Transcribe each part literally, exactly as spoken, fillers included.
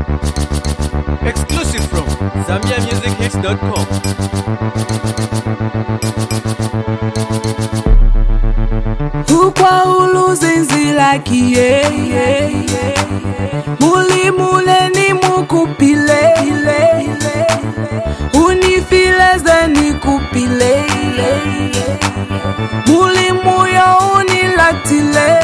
Exclusive from Zambia Music Hits dot com. Ukwa uluzinzi laki yeah, yeah, yeah. Muli mule ni mukupile unifileze ni kupile muli muya unilatile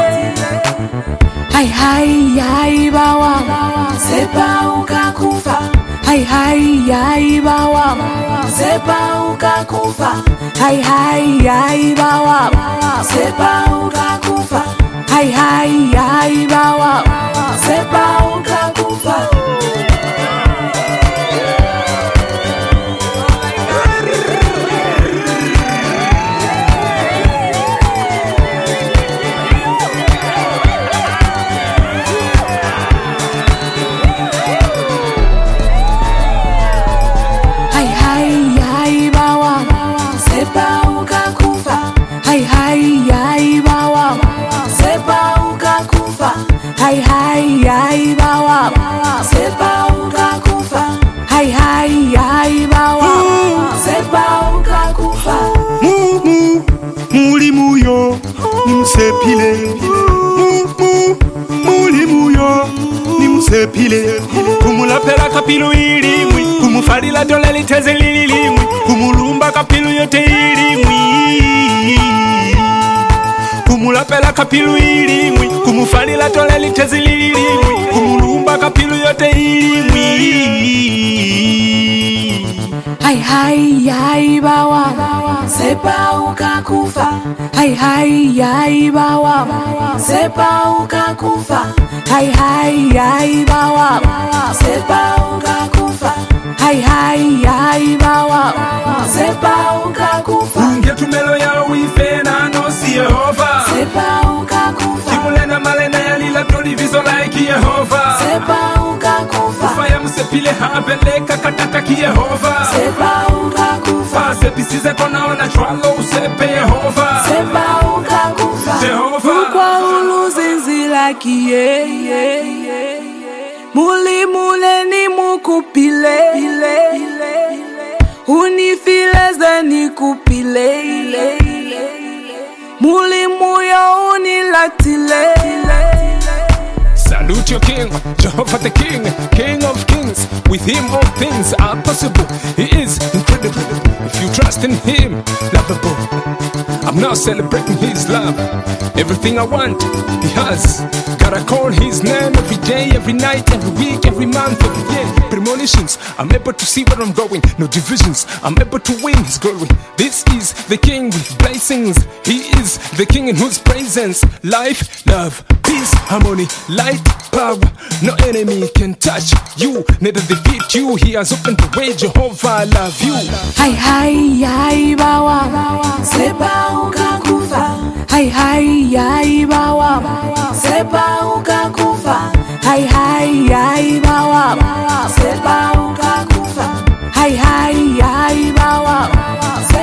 hai hai hai bawa sepa ukakufa hai hai hai bawa sepa ukakufa hai hai hai bawa sepa ukakufa hai hai hai bawa sepa ukakufa hai hai hai bawa sepa ukakufa hai hai hai bawa sepa ukakufa mu mu muli muyo nimsepile mu mu muli muyo nimsepile kumulapela kapilu ilimwi kumufalila dole liteze lilimwi kumulumba kapilu yote ilimwi kumulapela kapilu ilimwi kumufalila dole liteze lilimwi kumulumba kapilu yote ilimwi hai hai hai bawa sepa ukakufa hai hai hai bawa sepa ukakufa hai hai hai bawa sepa ukakufa hai hai hai bawa sepa ukakufa ungetumelo ya wife na no si Yehova sepa ukakufa kimulena malena ya lila tolivizo like Yehova sepa ukakufa faya msepile habeleka kataka ki Yehova sepa ukakufa sepisize konaona chwalo usepe Yehova sepa ukakufa Jehova ukwa uluzinzi laki yeah, yeah, yeah. Muli mule ni mukupile unifileze ni kupile muli muya unilatile. Salute your King, Jehovah the King, King of Kings. With him all things are possible. He is incredible. If you trust in him, lovable. I'm now celebrating his love. Everything I want, he has. Gotta call his name every day, every night, every week, every month, every year. Premonitions, I'm able to see where I'm going. No divisions, I'm able to win his glory. This is the King with blessings. He is the King in whose presence life, love, peace, harmony, light, power. No enemy can touch you, neither defeat you. He has opened the way, Jehovah, I love you. Hai hai hai bawa sepa ukakufa hai hai hai bawa sepa ukakufa hai hai hai bawa sepa ukakufa hai hai hai bawa